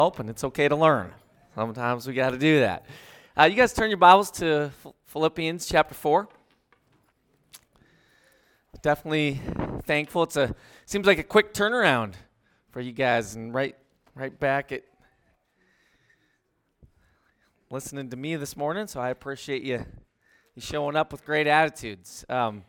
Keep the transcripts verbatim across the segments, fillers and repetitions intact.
help, and it's okay to learn. Sometimes we got to do that. Uh, you guys turn your Bibles to Philippians chapter four. Definitely thankful. It's a seems like a quick turnaround for you guys, and right right back at listening to me this morning. So I appreciate you you showing up with great attitudes. Um,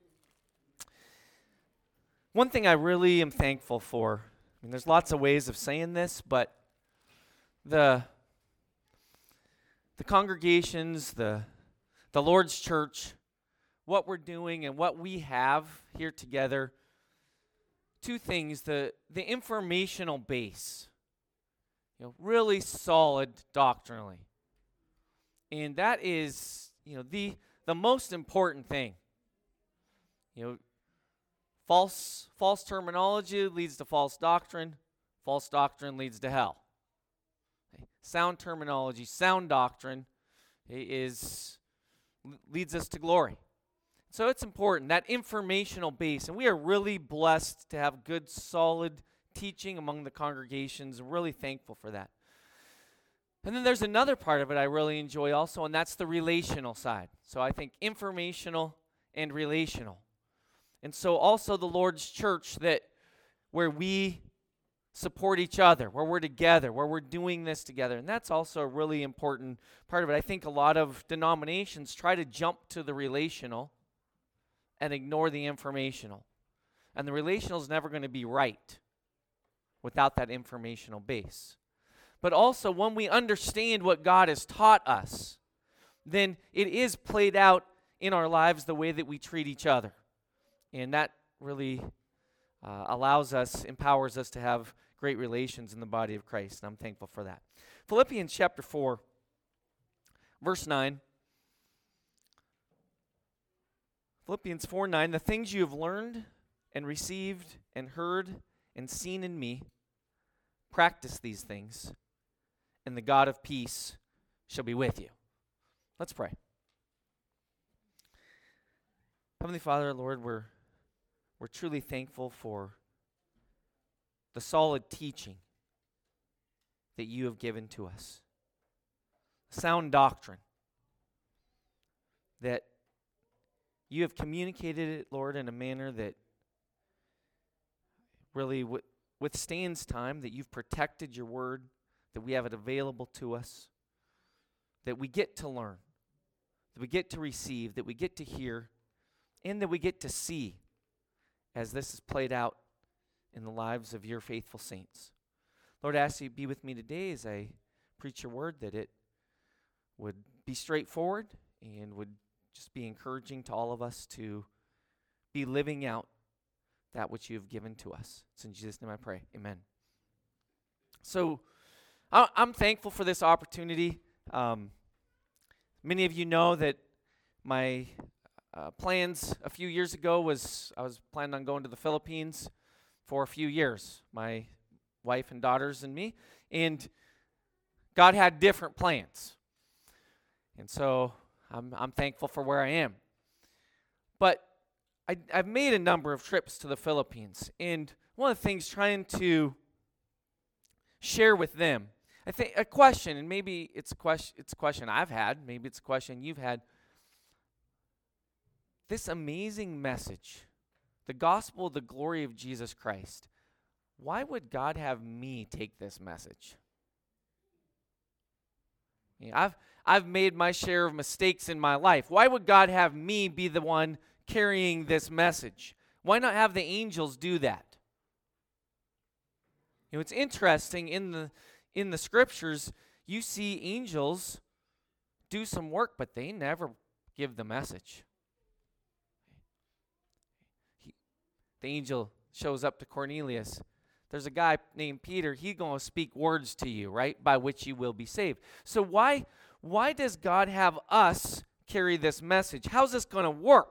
one thing I really am thankful for. I mean, there's lots of ways of saying this, but the the congregations, the the Lord's church, what we're doing and what we have here together, two things, the the informational base, you know, really solid doctrinally. And that is, you know, the the most important thing. You know, false false terminology leads to false doctrine. False doctrine leads to hell. Sound terminology, sound doctrine is leads us to glory. So it's important, that informational base. And we are really blessed to have good, solid teaching among the congregations. I'm really thankful for that. And then there's another part of it I really enjoy also, and that's the relational side. So I think informational and relational. And so also the Lord's church, that where we support each other, where we're together, where we're doing this together. And that's also a really important part of it. I think a lot of denominations try to jump to the relational and ignore the informational. And the relational is never going to be right without that informational base. But also, when we understand what God has taught us, then it is played out in our lives the way that we treat each other. And that really uh, allows us, empowers us to have great relations in the body of Christ, and I'm thankful for that. Philippians chapter four, verse nine. Philippians four nine, the things you have learned and received and heard and seen in me, practice these things, and the God of peace shall be with you. Let's pray. Heavenly Father, Lord, we're we're truly thankful for the solid teaching that you have given to us. Sound doctrine that you have communicated it, Lord, in a manner that really w- withstands time, that you've protected your word, that we have it available to us, that we get to learn, that we get to receive, that we get to hear, and that we get to see as this is played out in the lives of your faithful saints. Lord, I ask you to be with me today as I preach your word, that it would be straightforward and would just be encouraging to all of us to be living out that which you have given to us. It's in Jesus' name I pray. Amen. So I- I'm thankful for this opportunity. Um, many of you know that my uh, plans a few years ago was I was planning on going to the Philippines for a few years, my wife and daughters and me, and God had different plans. And so I'm I'm thankful for where I am. But I, I've made a number of trips to the Philippines, and one of the things trying to share with them, I think a question, and maybe it's a question, it's a question I've had, maybe it's a question you've had. This amazing message, the gospel of the glory of Jesus Christ, why would God have me take this message? You know, I've I've made my share of mistakes in my life. Why would God have me be the one carrying this message? Why not have the angels do that? You know, it's interesting in the in the scriptures, you see angels do some work, but they never give the message. He, the angel shows up to Cornelius. There's a guy named Peter. He's going to speak words to you, right, by which you will be saved. So why why does God have us carry this message? How's this going to work?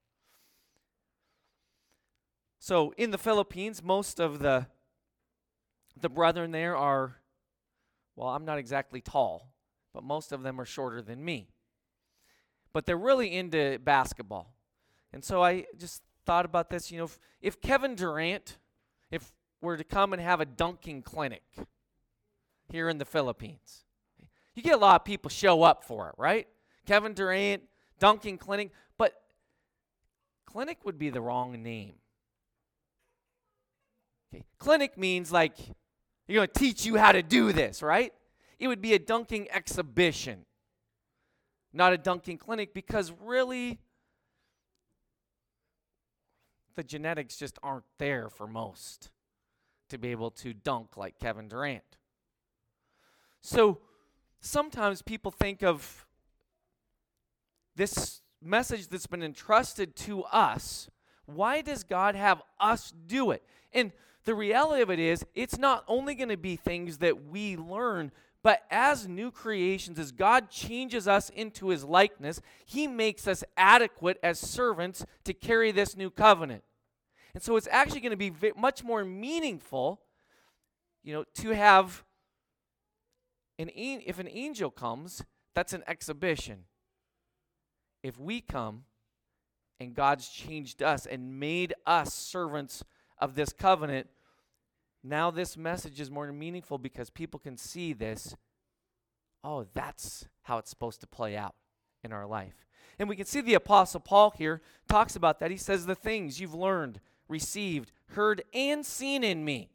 So in the Philippines, most of the the brethren there are, well, I'm not exactly tall, but most of them are shorter than me. But they're really into basketball. And so I just thought about this, you know, if, if Kevin Durant, if were to come and have a dunking clinic, here in the Philippines. You get a lot of people show up for it, right? Kevin Durant, dunking clinic, but clinic would be the wrong name. Okay. Clinic means like you're going to teach you how to do this, right? It would be a dunking exhibition, not a dunking clinic, because really the genetics just aren't there for most to be able to dunk like Kevin Durant. So sometimes people think of this message that's been entrusted to us. Why does God have us do it? And the reality of it is, it's not only going to be things that we learn, but as new creations, as God changes us into his likeness, he makes us adequate as servants to carry this new covenant. And so it's actually going to be v- much more meaningful, you know, to have an an- if an angel comes, that's an exhibition. If we come and God's changed us and made us servants of this covenant, now this message is more meaningful because people can see this. Oh, that's how it's supposed to play out in our life. And we can see the Apostle Paul here talks about that. He says, the things you've learned, received, heard, and seen in me,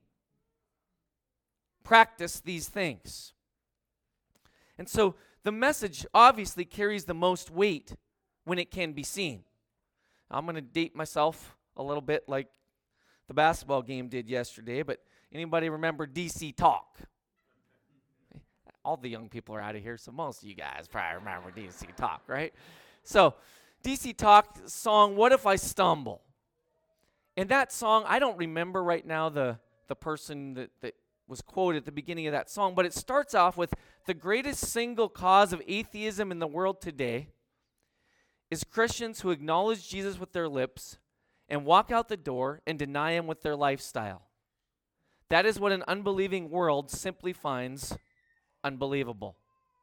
practice these things. And so the message obviously carries the most weight when it can be seen. I'm going to date myself a little bit like the basketball game did yesterday, but anybody remember D C Talk? All the young people are out of here, so most of you guys probably remember D C Talk, right? So D C Talk song, What If I Stumble? And that song, I don't remember right now the, the person that, that was quoted at the beginning of that song, but it starts off with, the greatest single cause of atheism in the world today is Christians who acknowledge Jesus with their lips and walk out the door and deny him with their lifestyle. That is what an unbelieving world simply finds unbelievable.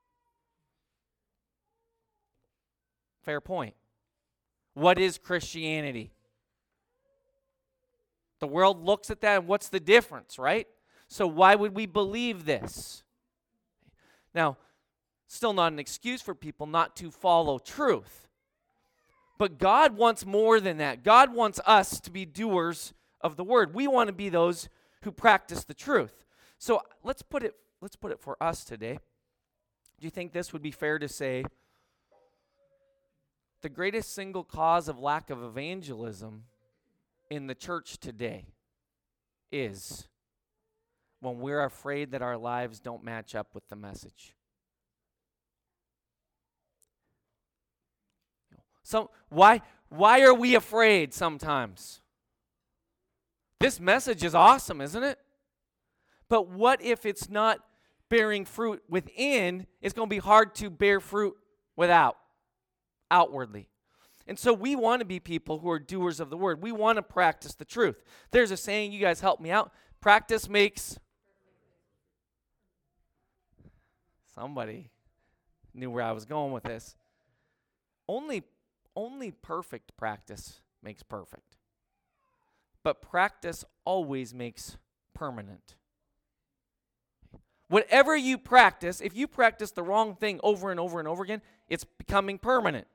Fair point. What is Christianity? The world looks at that, and what's the difference, right? So why would we believe this? Now, still not an excuse for people not to follow truth. But God wants more than that. God wants us to be doers of the word. We want to be those who practice the truth. So let's put it let's put it for us today. Do you think this would be fair to say the greatest single cause of lack of evangelism in the church today is when we're afraid that our lives don't match up with the message? So why why are we afraid sometimes? This message is awesome, isn't it? But what if it's not bearing fruit within? It's going to be hard to bear fruit without, outwardly. And so we want to be people who are doers of the word. We want to practice the truth. There's a saying, you guys help me out. Practice makes... Somebody knew where I was going with this. Only, only perfect practice makes perfect. But practice always makes permanent. Whatever you practice, if you practice the wrong thing over and over and over again, it's becoming permanent.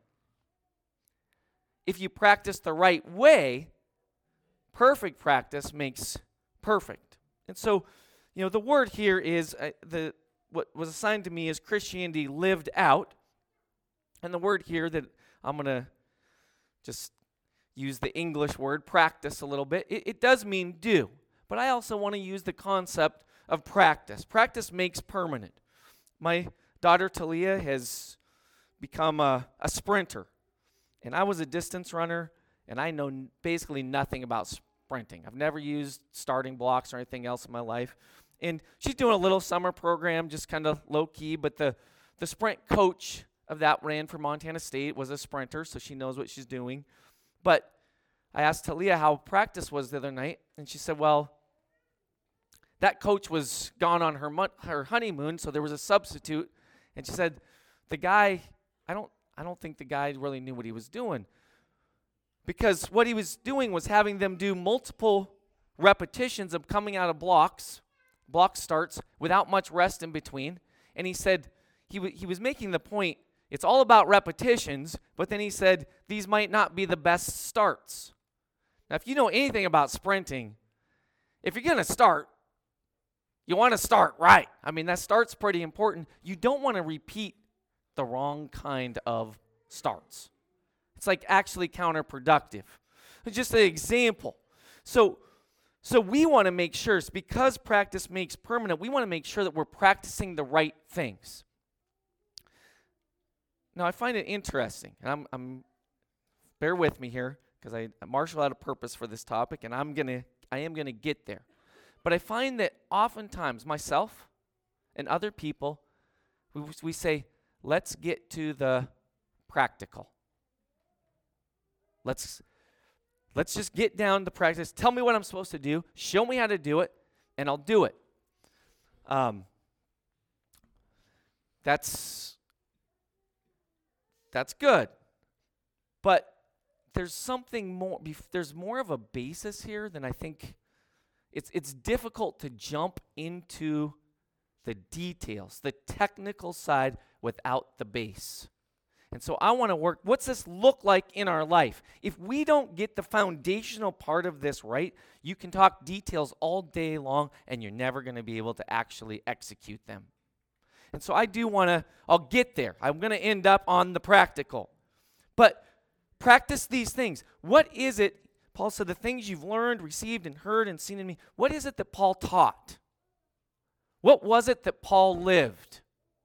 If you practice the right way, perfect practice makes perfect. And so, you know, the word here is, uh, the what was assigned to me is Christianity lived out. And the word here that I'm going to just use the English word, practice a little bit. It, it does mean do. But I also want to use the concept of practice. Practice makes permanent. My daughter Talia has become a, a sprinter. And I was a distance runner, and I know n- basically nothing about sprinting. I've never used starting blocks or anything else in my life. And she's doing a little summer program, just kind of low-key, but the, the sprint coach of that ran for Montana State, was a sprinter, so she knows what she's doing. But I asked Talia how practice was the other night, and she said, well, that coach was gone on her mon- her honeymoon, so there was a substitute. And she said, the guy, I don't I don't think the guy really knew what he was doing. Because what he was doing was having them do multiple repetitions of coming out of blocks, block starts without much rest in between. And he said, he, w- he was making the point, it's all about repetitions, but then he said, these might not be the best starts. Now, if you know anything about sprinting, if you're going to start, you want to start right. I mean, that start's pretty important. You don't want to repeat the wrong kind of starts. It's like actually counterproductive. It's just an example. So, so we want to make sure, it's because practice makes permanent, we want to make sure that we're practicing the right things. Now, I find it interesting, and I'm, I'm bear with me here, because I Marshall had a purpose for this topic, and I'm gonna, I am gonna get there. But I find that oftentimes myself and other people, we, we say, let's get to the practical. Let's let's just get down to practice. Tell me what I'm supposed to do. Show me how to do it, and I'll do it. Um, that's that's good, but there's something more. There's more of a basis here than I think. It's it's difficult to jump into the details, the technical side, without the base. And so I want to work, what's this look like in our life? If we don't get the foundational part of this right, you can talk details all day long, and you're never going to be able to actually execute them. And so I do want to, I'll get there. I'm going to end up on the practical. But practice these things. What is it? Paul said, the things you've learned, received, and heard, and seen in me. What is it that Paul taught? What was it that Paul lived?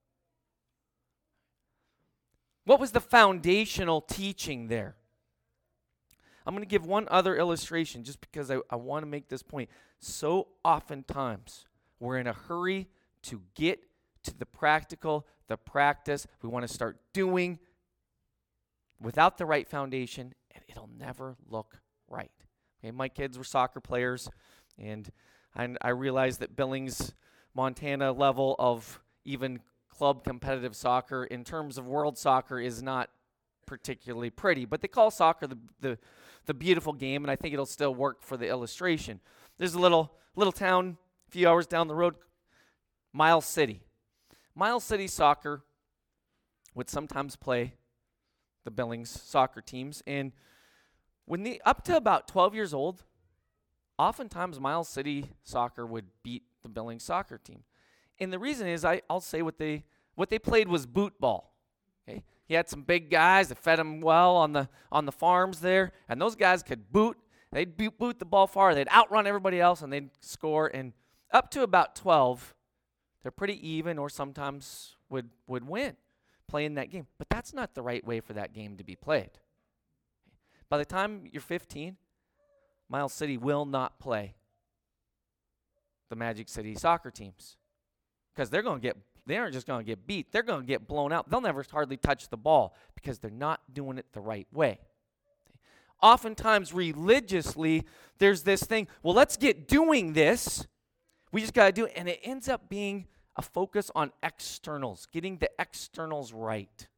What was the foundational teaching there? I'm going to give one other illustration just because I, I want to make this point. So oftentimes, we're in a hurry to get to the practical, the practice. We want to start doing without the right foundation, and it'll never look right. Okay, my kids were soccer players, and I, I realized that Billings, Montana level of even club competitive soccer in terms of world soccer is not particularly pretty, but they call soccer the, the the beautiful game, and I think it'll still work for the illustration. There's a little little town a few hours down the road, Miles City. Miles City soccer would sometimes play the Billings soccer teams, and when they up to about twelve years old, oftentimes Miles City soccer would beat the Billings soccer team. And the reason is, I, I'll say what they what they played was boot ball. Okay, he had some big guys that fed him well on the on the farms there, and those guys could boot. They'd boot, boot the ball far. They'd outrun everybody else, and they'd score. And up to about twelve, they're pretty even, or sometimes would would win playing that game. But that's not the right way for that game to be played. By the time you're fifteen, Miles City will not play the Magic City soccer teams. Because they're going to get, they aren't just going to get beat. They're going to get blown out. They'll never hardly touch the ball because they're not doing it the right way. Oftentimes, religiously, there's this thing, well, let's get doing this. We just got to do it. And it ends up being a focus on externals, getting the externals right.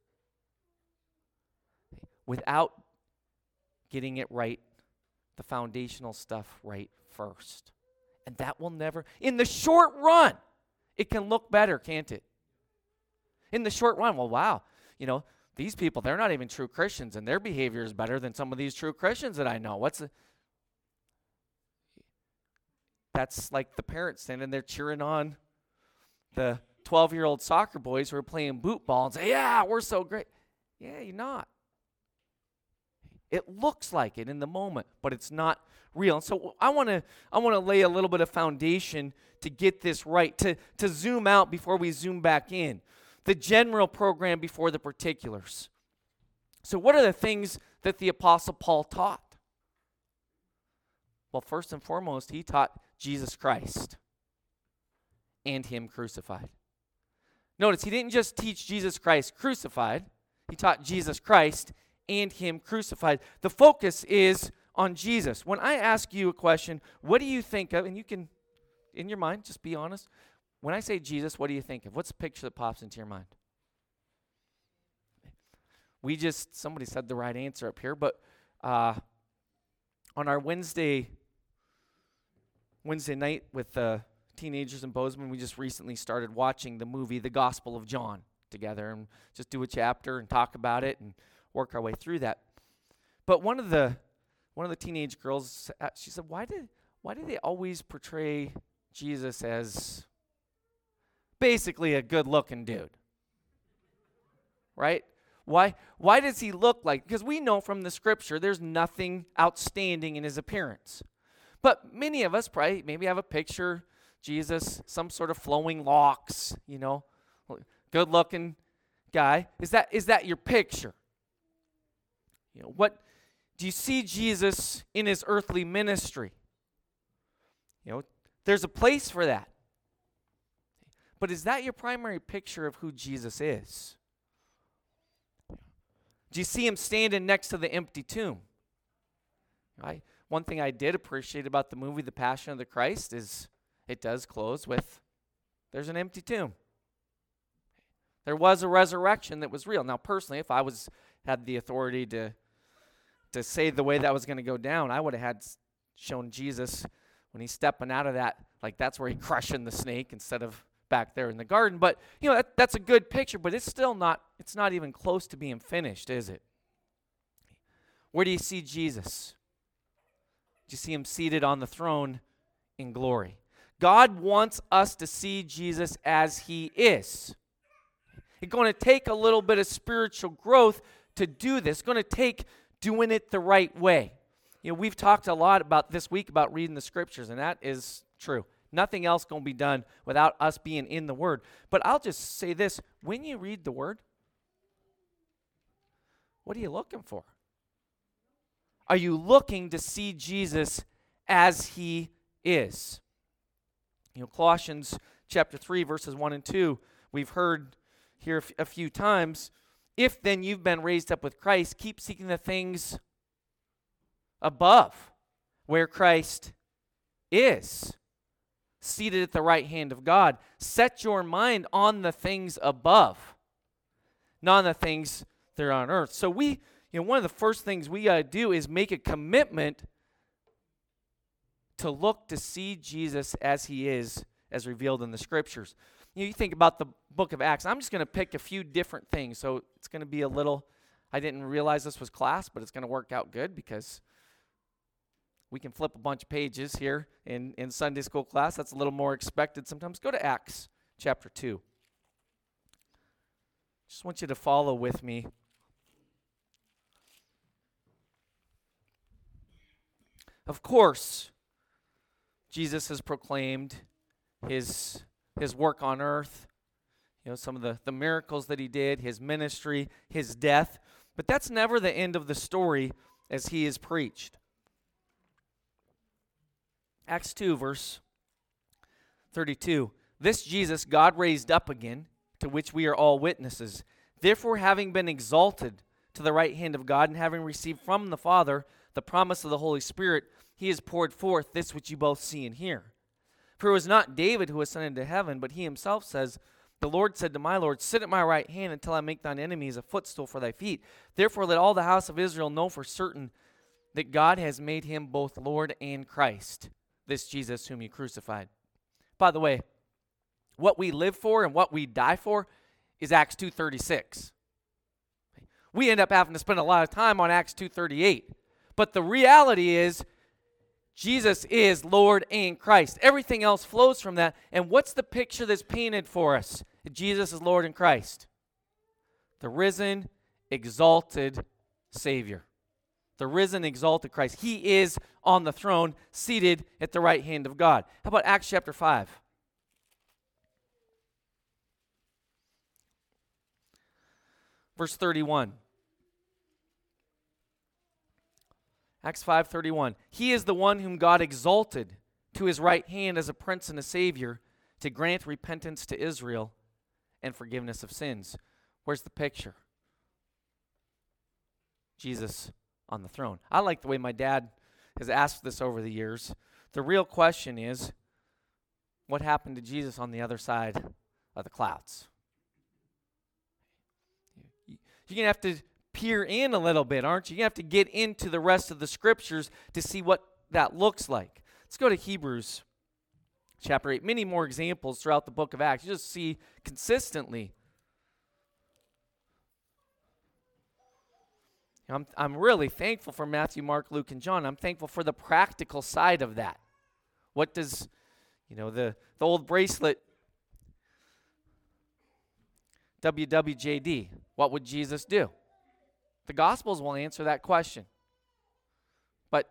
Without getting it right, the foundational stuff right first. And that will never, in the short run, it can look better, can't it? In the short run, well, wow, you know, these people, they're not even true Christians, and their behavior is better than some of these true Christians that I know. What's the... That's like the parents standing there cheering on the twelve-year-old soccer boys who are playing boot ball and say, yeah, we're so great. Yeah, you're not. It looks like it in the moment, but it's not real. And so I want to I want to lay a little bit of foundation to get this right, to, to zoom out before we zoom back in. The general program before the particulars. So what are the things that the Apostle Paul taught? Well, first and foremost, he taught Jesus Christ and him crucified. Notice, he didn't just teach Jesus Christ crucified. He taught Jesus Christ and him crucified. The focus is on Jesus. When I ask you a question, what do you think of, and you can, in your mind, just be honest. When I say Jesus, what do you think of? What's the picture that pops into your mind? We just, somebody said the right answer up here, but uh, on our Wednesday Wednesday night with the teenagers in Bozeman, we just recently started watching the movie The Gospel of John together, and just do a chapter and talk about it and work our way through that. But one of the one of the teenage girls, uh, she said, "Why did why do they always portray Jesus as basically a good-looking dude? Right? Why why does he look like?" Because we know from the scripture there's nothing outstanding in his appearance. But many of us probably maybe have a picture, Jesus, some sort of flowing locks, you know, good-looking guy. Is that is that your picture? You know, what do you see Jesus in his earthly ministry? You know, there's a place for that. But is that your primary picture of who Jesus is? Do you see him standing next to the empty tomb? I, one thing I did appreciate about the movie The Passion of the Christ is it does close with, there's an empty tomb. There was a resurrection that was real. Now, personally, if I was had the authority to to say the way that was going to go down, I would have had shown Jesus when he's stepping out of that, like that's where he's crushing the snake instead of back there in the garden. But, you know, that, that's a good picture, but it's still not, it's not even close to being finished, is it? Where do you see Jesus? Do you see him seated on the throne in glory? God wants us to see Jesus as he is. It's going to take a little bit of spiritual growth to do this. It's going to take doing it the right way. You know, we've talked a lot about this week about reading the scriptures, and that is true. Nothing else going to be done without us being in the Word. But I'll just say this. When you read the Word, what are you looking for? Are you looking to see Jesus as he is? You know, Colossians chapter three, verses one and two, we've heard here a, f- a few times. If then you've been raised up with Christ, keep seeking the things above, where Christ is, seated at the right hand of God. Set your mind on the things above, not on the things that are on earth. So we, you know, one of the first things we got to do is make a commitment to look to see Jesus as he is, as revealed in the scriptures. You know, you think about the book of Acts. I'm just going to pick a few different things. So it's going to be a little, I didn't realize this was class, but it's going to work out good because we can flip a bunch of pages here in, in Sunday school class. That's a little more expected sometimes. Go to Acts chapter two. Just want you to follow with me. Of course, Jesus has proclaimed his, his work on earth, you know, some of the, the miracles that he did, his ministry, his death. But that's never the end of the story as he is preached. Acts two, verse thirty-two. This Jesus God raised up again, to which we are all witnesses. Therefore, having been exalted to the right hand of God, and having received from the Father the promise of the Holy Spirit, he has poured forth this which you both see and hear. For it was not David who ascended to heaven, but he himself says, the Lord said to my Lord, sit at my right hand until I make thine enemies a footstool for thy feet. Therefore let all the house of Israel know for certain that God has made him both Lord and Christ, this Jesus whom you crucified. By the way, what we live for and what we die for is Acts two thirty-six. We end up having to spend a lot of time on Acts two thirty-eight. But the reality is, Jesus is Lord and Christ. Everything else flows from that. And what's the picture that's painted for us? Jesus is Lord and Christ. The risen, exalted Savior. The risen, exalted Christ. He is on the throne, seated at the right hand of God. How about Acts chapter five? Verse thirty-one. Acts five thirty-one. He is the one whom God exalted to his right hand as a prince and a savior to grant repentance to Israel and forgiveness of sins. Where's the picture? Jesus on the throne. I like the way my dad has asked this over the years. The real question is, what happened to Jesus on the other side of the clouds? You're going to have to peer in a little bit, aren't you? You have to get into the rest of the scriptures to see what that looks like. Let's go to Hebrews chapter eight, many more examples throughout the book of Acts. You just see consistently. I'm, I'm really thankful for Matthew, Mark, Luke, and John. I'm thankful for the practical side of that. What does, you know, the, the old bracelet, W W J D, what would Jesus do? The Gospels will answer that question. But,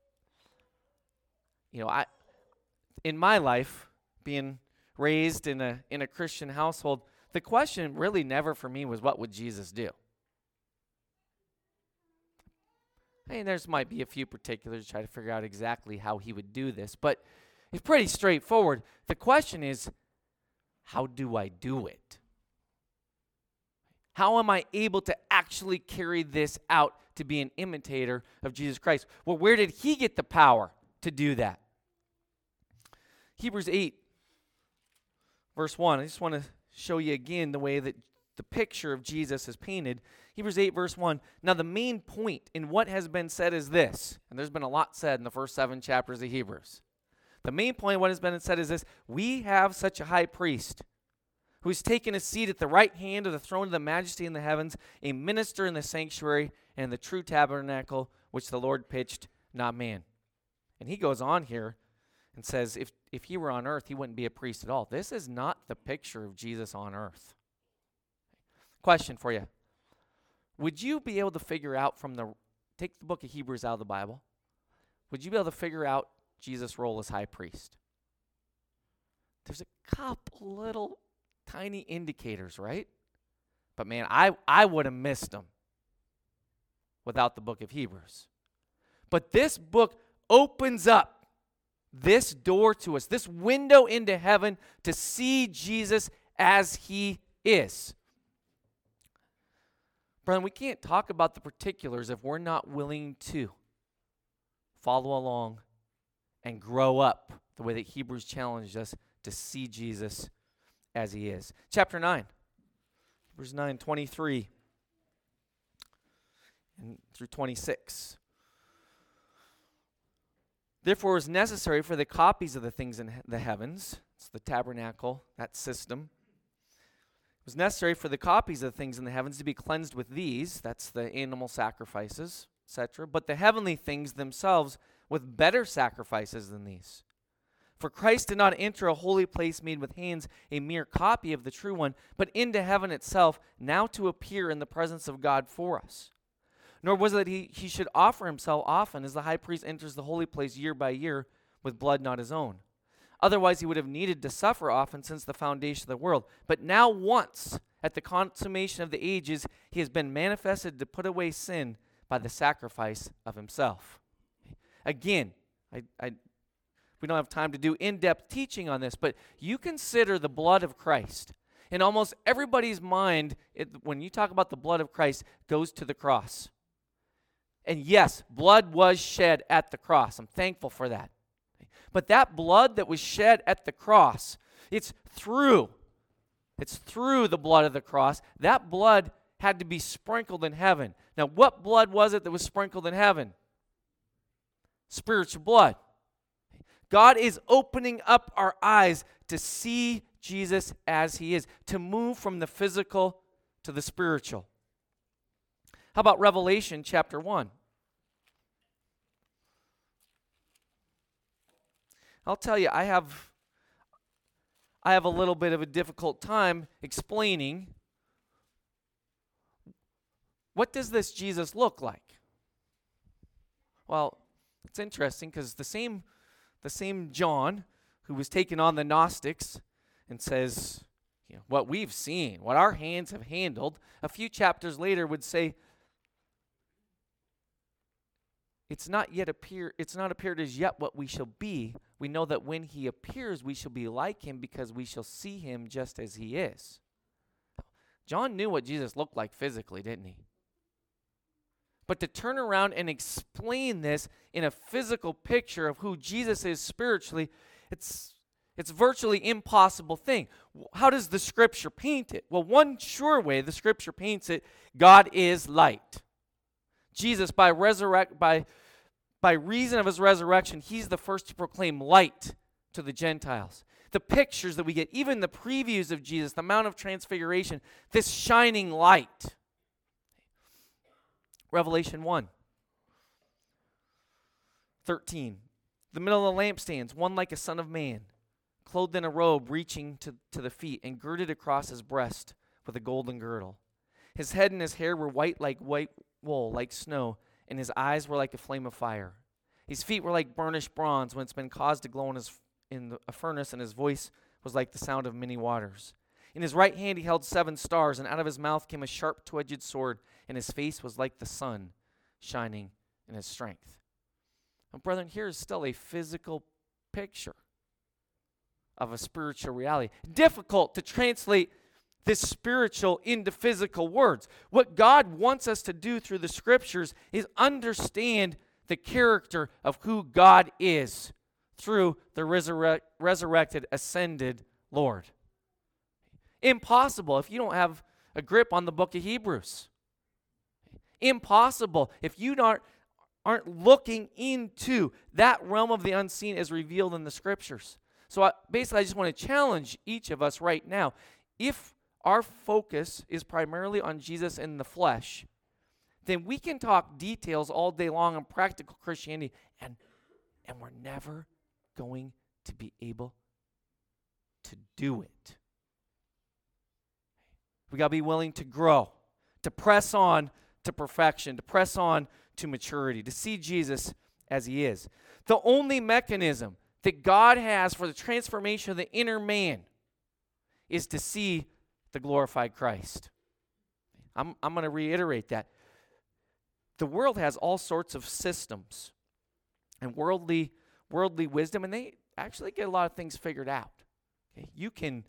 you know, I, in my life, being raised in a in a Christian household, the question really never for me was, what would Jesus do? I mean, there's might be a few particulars to try to figure out exactly how he would do this, but it's pretty straightforward. The question is, how do I do it? How am I able to actually carry this out to be an imitator of Jesus Christ? Well, where did he get the power to do that? Hebrews eight, verse one. I just want to show you again the way that the picture of Jesus is painted. Hebrews eight, verse one. Now, the main point in what has been said is this, and there's been a lot said in the first seven chapters of Hebrews. The main point of what has been said is this: we have such a high priest who's taken a seat at the right hand of the throne of the majesty in the heavens, a minister in the sanctuary and the true tabernacle which the Lord pitched, not man. And he goes on here and says, if, if he were on earth, he wouldn't be a priest at all. This is not the picture of Jesus on earth. Question for you. Would you be able to figure out from the, take the book of Hebrews out of the Bible, would you be able to figure out Jesus' role as high priest? There's a couple little tiny indicators, right? But man, I, I would have missed them without the book of Hebrews. But this book opens up this door to us, this window into heaven to see Jesus as he is. Brethren, we can't talk about the particulars if we're not willing to follow along and grow up the way that Hebrews challenged us to see Jesus as he is. Chapter nine, Hebrews nine, twenty-three and through twenty-six. Therefore, it was necessary for the copies of the things in the heavens, it's the tabernacle, that system. It was necessary for the copies of the things in the heavens to be cleansed with these, that's the animal sacrifices, et cetera, but the heavenly things themselves with better sacrifices than these. For Christ did not enter a holy place made with hands, a mere copy of the true one, but into heaven itself, now to appear in the presence of God for us. Nor was it that he, he should offer himself often, as the high priest enters the holy place year by year with blood not his own. Otherwise he would have needed to suffer often since the foundation of the world. But now once, at the consummation of the ages, he has been manifested to put away sin by the sacrifice of himself. Again, I... I We don't have time to do in-depth teaching on this, but you consider the blood of Christ. In almost everybody's mind, it, when you talk about the blood of Christ, goes to the cross. And yes, blood was shed at the cross. I'm thankful for that. But that blood that was shed at the cross, it's through, it's through the blood of the cross. That blood had to be sprinkled in heaven. Now, what blood was it that was sprinkled in heaven? Spiritual blood. God is opening up our eyes to see Jesus as he is, to move from the physical to the spiritual. How about Revelation chapter one? I'll tell you, I have, I have a little bit of a difficult time explaining what does this Jesus look like? Well, it's interesting because the same The same John who was taking on the Gnostics and says, you know, what we've seen, what our hands have handled, a few chapters later would say, it's not yet appear, it's not appeared as yet what we shall be. We know that when he appears, we shall be like him because we shall see him just as he is. John knew what Jesus looked like physically, didn't he? But to turn around and explain this in a physical picture of who Jesus is spiritually, it's it's virtually impossible thing. How does the Scripture paint it? Well, one sure way the Scripture paints it, God is light. Jesus, by resurrect by by reason of his resurrection, he's the first to proclaim light to the Gentiles. The pictures that we get, even the previews of Jesus, the Mount of Transfiguration, this shining light. Revelation one, thirteen. The middle of the lampstands, one like a son of man, clothed in a robe reaching to, to the feet, and girded across his breast with a golden girdle. His head and his hair were white like white wool, like snow, and his eyes were like a flame of fire. His feet were like burnished bronze when it's been caused to glow in, his, in the, a furnace, and his voice was like the sound of many waters. In his right hand he held seven stars, and out of his mouth came a sharp two-edged sword, and his face was like the sun shining in his strength. Now, brethren, here is still a physical picture of a spiritual reality. Difficult to translate this spiritual into physical words. What God wants us to do through the scriptures is understand the character of who God is through the resurre- resurrected, ascended Lord. Impossible if you don't have a grip on the book of Hebrews. Impossible if you aren't, aren't looking into that realm of the unseen as revealed in the scriptures. So I, basically, I just want to challenge each of us right now. If our focus is primarily on Jesus in the flesh, then we can talk details all day long on practical Christianity, and, and we're never going to be able to do it. We got to be willing to grow, to press on to perfection, to press on to maturity, to see Jesus as he is. The only mechanism that God has for the transformation of the inner man is to see the glorified Christ. I'm, I'm going to reiterate that. The world has all sorts of systems and worldly, worldly wisdom, and they actually get a lot of things figured out. Okay? You can,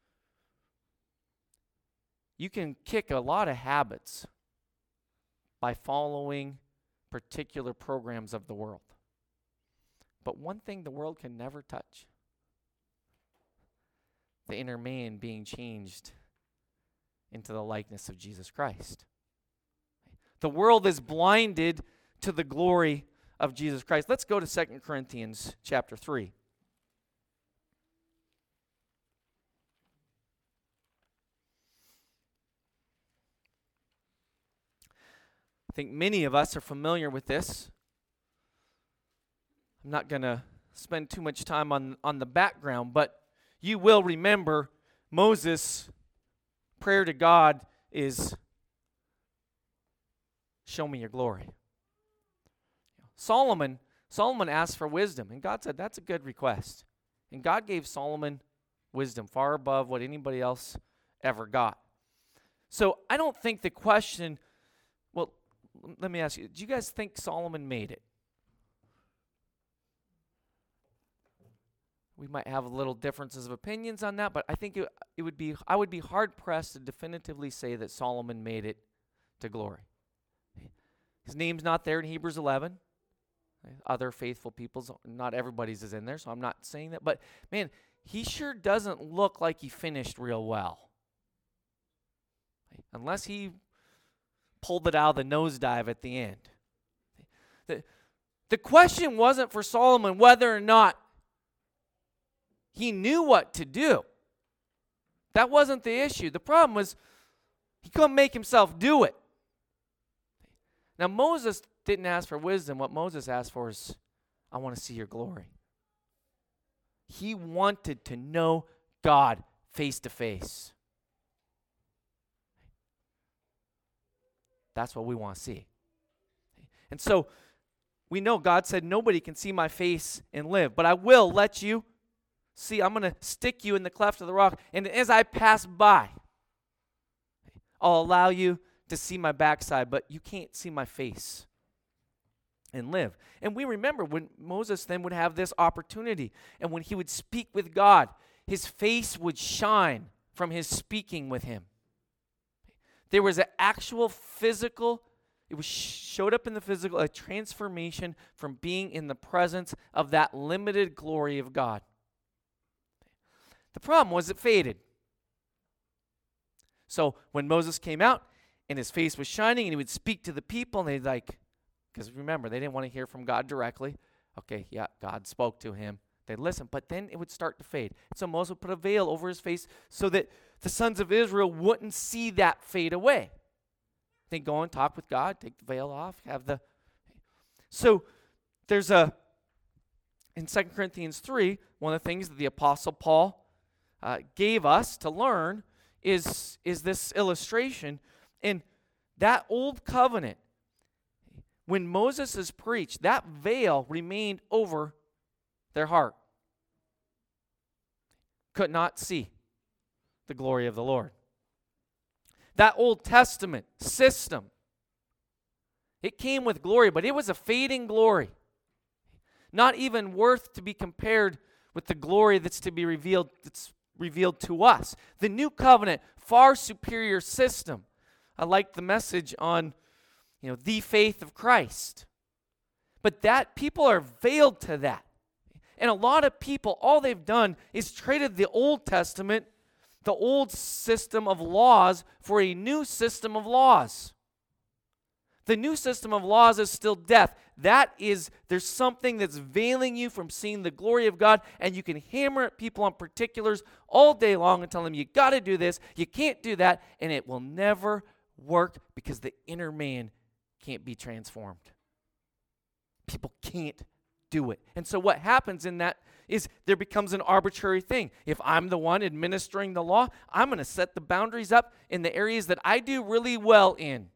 you can kick a lot of habits by following particular programs of the world. But one thing the world can never touch: the inner man being changed into the likeness of Jesus Christ. The world is blinded to the glory of Jesus Christ. Let's go to Second Corinthians chapter three. I think many of us are familiar with this. I'm not going to spend too much time on, on the background, but you will remember Moses' prayer to God is, "Show me your glory." Solomon, Solomon asked for wisdom, and God said, that's a good request. And God gave Solomon wisdom far above what anybody else ever got. So I don't think the question, well, let me ask you, do you guys think Solomon made it? We might have a little differences of opinions on that, but I think it, it would be, I would be hard-pressed to definitively say that Solomon made it to glory. His name's not there in Hebrews eleven. Other faithful people's, not everybody's is in there, so I'm not saying that. But, man, he sure doesn't look like he finished real well. Unless he pulled it out of the nosedive at the end. The, the question wasn't for Solomon whether or not he knew what to do. That wasn't the issue. The problem was he couldn't make himself do it. Now, Moses didn't ask for wisdom. What Moses asked for is, I want to see your glory. He wanted to know God face to face. That's what we want to see. And so we know God said, nobody can see my face and live, but I will let you see. I'm going to stick you in the cleft of the rock, and as I pass by, I'll allow you to see my backside, but you can't see my face and live. And we remember when Moses then would have this opportunity, and when he would speak with God, his face would shine from his speaking with him. There was an actual physical, it was showed up in the physical, a transformation from being in the presence of that limited glory of God. The problem was it faded. So when Moses came out and his face was shining and he would speak to the people, and they'd like, because remember, they didn't want to hear from God directly. Okay, yeah, God spoke to him, They'd listen, but then it would start to fade. So Moses would put a veil over his face so that the sons of Israel wouldn't see that fade away. They go and talk with God, take the veil off, have the... So there's a... In Second Corinthians three, one of the things that the Apostle Paul uh, gave us to learn is, is this illustration. And that old covenant, when Moses is preached, that veil remained over their heart. Could not see the glory of the Lord. That Old Testament system, it came with glory, but it was a fading glory. Not even worth to be compared with the glory that's to be revealed, that's revealed to us. The new covenant, far superior system. I like the message on, you know, the faith of Christ. But that, people are veiled to that. And a lot of people, all they've done is traded the Old Testament, the old system of laws, for a new system of laws. The new system of laws is still death. That is, there's something that's veiling you from seeing the glory of God, and you can hammer at people on particulars all day long and tell them, you got to do this, you can't do that, and it will never work because the inner man can't be transformed. People can't do it. And so what happens in that is there becomes an arbitrary thing. If I'm the one administering the law, I'm going to set the boundaries up in the areas that I do really well in.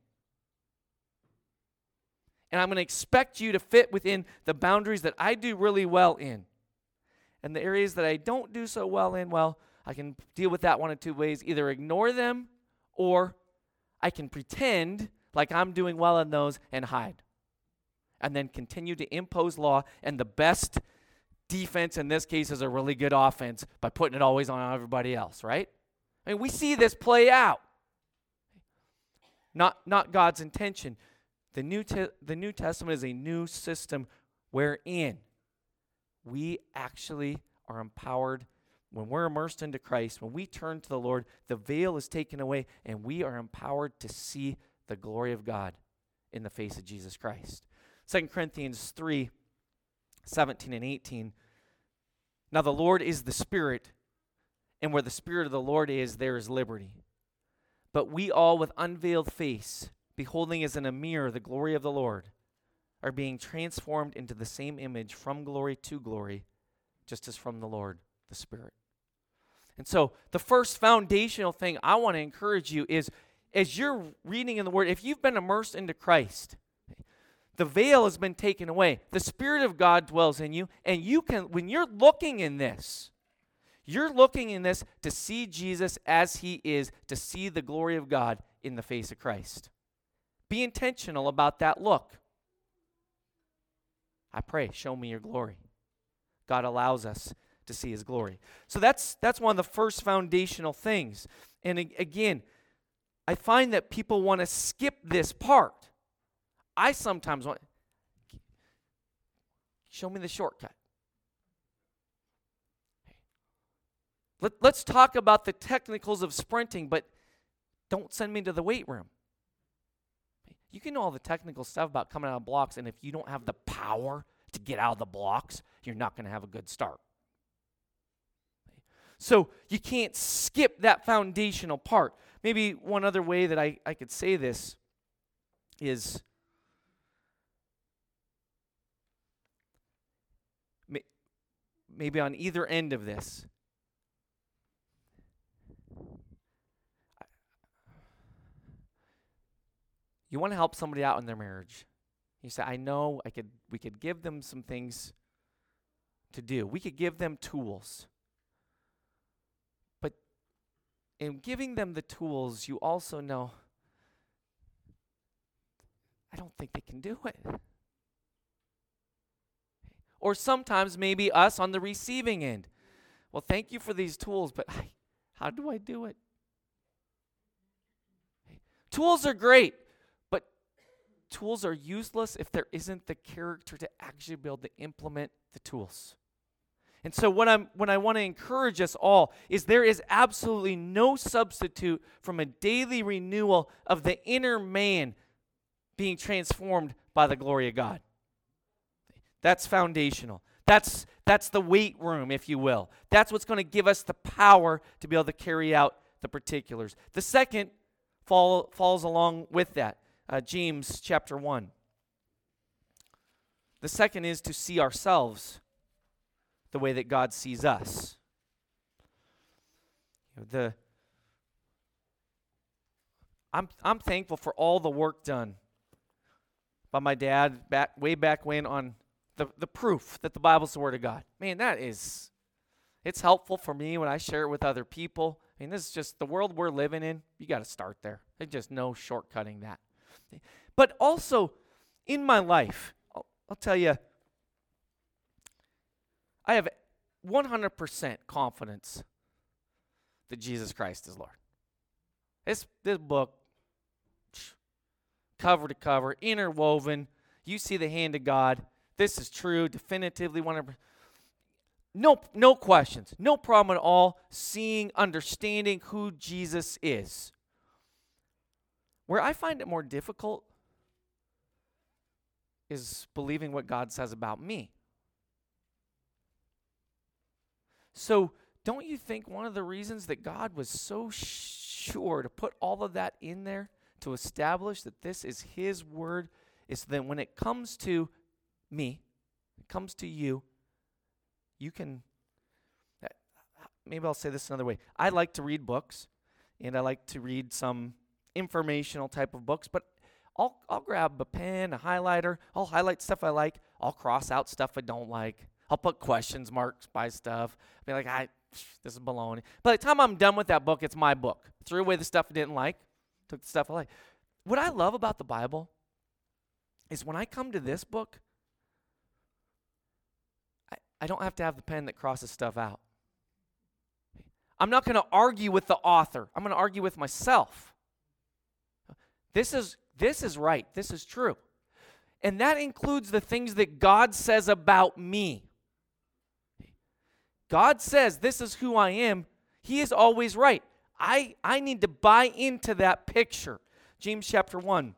And I'm going to expect you to fit within the boundaries that I do really well in. And the areas that I don't do so well in, well, I can deal with that one of two ways. Either ignore them, or I can pretend like I'm doing well in those and hide. And then continue to impose law, and the best defense in this case is a really good offense by putting it always on everybody else, right? I mean, we see this play out. Not, not God's intention. The New, Te- the New Testament is a new system wherein we actually are empowered. When we're immersed into Christ, when we turn to the Lord, the veil is taken away, and we are empowered to see the glory of God in the face of Jesus Christ. Second Corinthians three, seventeen and eighteen. Now the Lord is the Spirit, and where the Spirit of the Lord is, there is liberty. But we all with unveiled face, beholding as in a mirror the glory of the Lord, are being transformed into the same image from glory to glory, just as from the Lord, the Spirit. And so the first foundational thing I want to encourage you is, as you're reading in the Word, if you've been immersed into Christ, the veil has been taken away. The Spirit of God dwells in you, and you can, when you're looking in this, you're looking in this to see Jesus as he is, to see the glory of God in the face of Christ. Be intentional about that look. I pray, show me your glory. God allows us to see his glory. So that's that's one of the first foundational things. And again, I find that people want to skip this part. I sometimes want, show me the shortcut. Let, let's talk about the technicals of sprinting, but don't send me to the weight room. You can know all the technical stuff about coming out of blocks, and if you don't have the power to get out of the blocks, you're not going to have a good start. So you can't skip that foundational part. Maybe one other way that I, I could say this is, maybe on either end of this, you want to help somebody out in their marriage. You say, I know I could we could give them some things to do. We could give them tools. But in giving them the tools, you also know, I don't think they can do it. Or sometimes maybe us on the receiving end. Well, thank you for these tools, but I, how do I do it? Tools are great, but tools are useless if there isn't the character to actually be able to implement the tools. And so what I'm what I want to encourage us all is there is absolutely no substitute from a daily renewal of the inner man being transformed by the glory of God. That's foundational. That's, that's the weight room, if you will. That's what's going to give us the power to be able to carry out the particulars. The second fall, falls along with that. Uh, James chapter one. The second is to see ourselves the way that God sees us. You know, the I'm I'm thankful for all the work done by my dad back way back when on the, the proof that the Bible's the Word of God. Man, that is, it's helpful for me when I share it with other people. I mean, this is just the world we're living in. You got to start there. There's just no shortcutting that. But also in my life, I'll, I'll tell you, I have one hundred percent confidence that Jesus Christ is Lord. This, this book, cover to cover, interwoven, you see the hand of God. This is true, definitively one hundred percent. No, no questions, no problem at all seeing, understanding who Jesus is. Where I find it more difficult is believing what God says about me. So, don't you think one of the reasons that God was so sure to put all of that in there to establish that this is His Word is that when it comes to me, it comes to you, you can, maybe I'll say this another way. I like to read books, and I like to read some informational type of books, but I'll, I'll grab a pen, a highlighter, I'll highlight stuff I like, I'll cross out stuff I don't like, I'll put questions marks by stuff, I'll be like, I, this is baloney. By the time I'm done with that book, it's my book. Threw away the stuff I didn't like, took the stuff I like. What I love about the Bible is when I come to this book, I, I don't have to have the pen that crosses stuff out. I'm not going to argue with the author. I'm going to argue with myself. This is this is right. This is true. And that includes the things that God says about me. God says this is who I am. He is always right. I, I need to buy into that picture. James chapter one.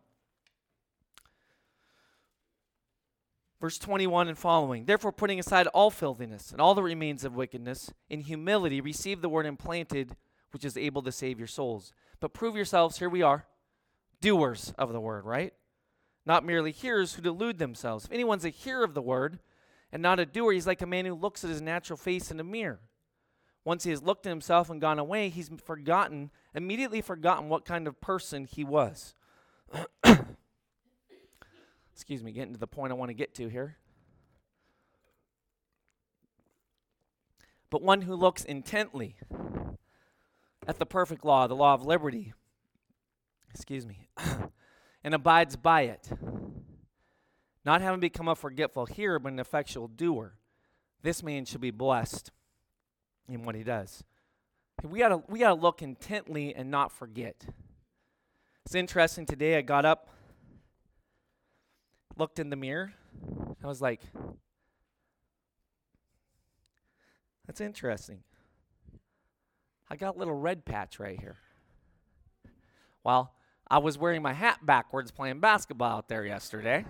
Verse twenty-one and following. Therefore, putting aside all filthiness and all that remains of wickedness, in humility receive the word implanted, which is able to save your souls. But prove yourselves, here we are, doers of the word, right? Not merely hearers who delude themselves. If anyone's a hearer of the word and not a doer, he's like a man who looks at his natural face in a mirror. Once he has looked at himself and gone away, he's forgotten, immediately forgotten what kind of person he was. Excuse me, getting to the point I want to get to here. But one who looks intently at the perfect law, the law of liberty, excuse me, and abides by it, not having become a forgetful hearer, but an effectual doer, this man shall be blessed in what he does. We gotta, we gotta look intently and not forget. It's interesting, today I got up, looked in the mirror, I was like, that's interesting. I got a little red patch right here. Well, I was wearing my hat backwards playing basketball out there yesterday.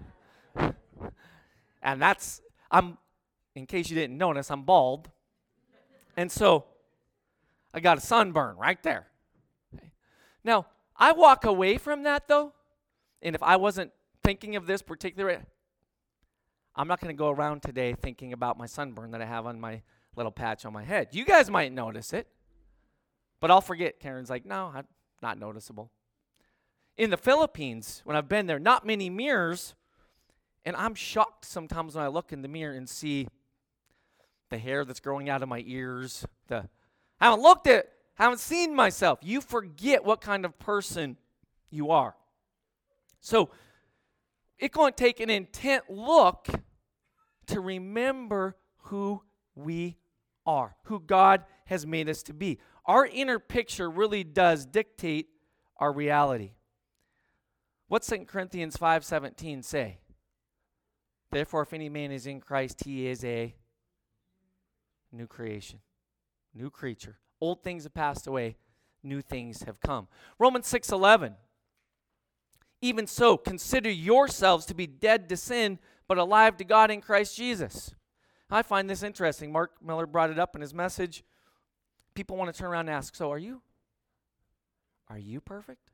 And that's, I'm, in case you didn't notice, I'm bald. And so, I got a sunburn right there. Okay. Now, I walk away from that though, and if I wasn't thinking of this particular, I'm not going to go around today thinking about my sunburn that I have on my little patch on my head. You guys might notice it, but I'll forget. Karen's like, no, I'm not noticeable. In the Philippines, when I've been there, not many mirrors, and I'm shocked sometimes when I look in the mirror and see the hair that's growing out of my ears. The I haven't looked at, haven't seen myself. You forget what kind of person you are. So, it's going to take an intent look to remember who we are, who God has made us to be. Our inner picture really does dictate our reality. What's Second Corinthians five seventeen say? Therefore, if any man is in Christ, he is a new creation, new creature. Old things have passed away, new things have come. Romans six eleven. Even so, consider yourselves to be dead to sin, but alive to God in Christ Jesus. I find this interesting. Mark Miller brought it up in his message. People want to turn around and ask, so are you, are you perfect?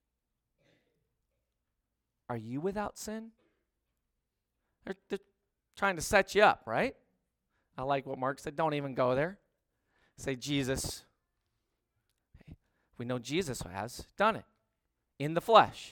Are you without sin? They're, they're trying to set you up, right? I like what Mark said. Don't even go there. Say Jesus. We know Jesus has done it in the flesh.